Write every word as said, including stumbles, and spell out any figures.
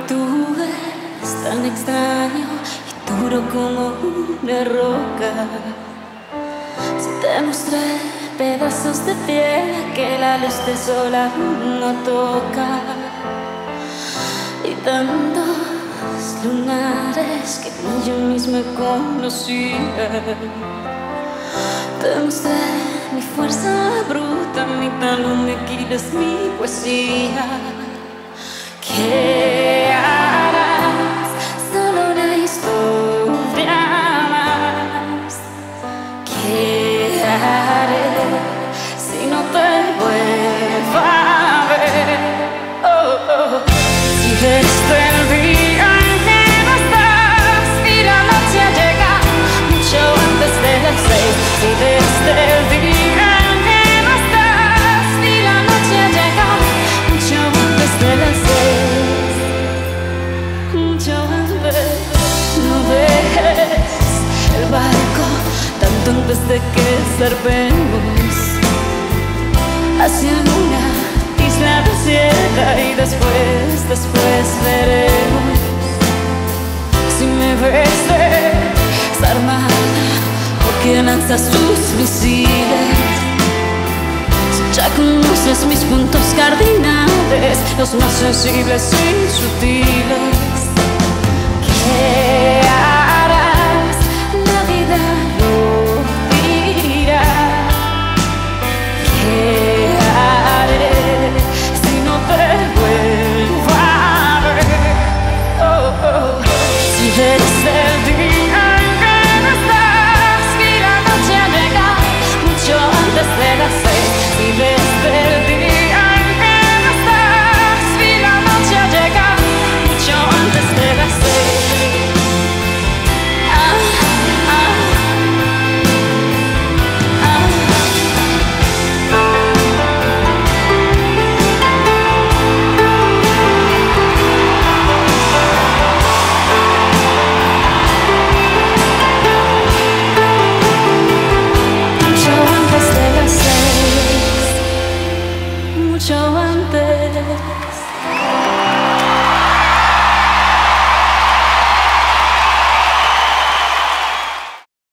tú es tan extraño y duro como una roca. Si te mostré pedazos de piel que la luz de sol aún no toca, y tantos lunares que ni yo misma conocía. Te mostré mi fuerza bruta, mi talón de Aquiles, mi poesía. ¿Qué harás? Solo una historia más. ¿Qué haré si no te vuelvo a ver? Oh, oh. Si desde el día en que no estás y la noche llega mucho antes de las seis, si desde el día en que no estás y la noche llega mucho antes de las seis, mucho antes, no dejes el barco tanto antes de que zarpemos hacia una isla desierta, y después, después veremos si me ves desarmada o quién lanza sus misiles. Si ya conoces mis puntos cardinales, los más sensibles y sutiles. ¿Qué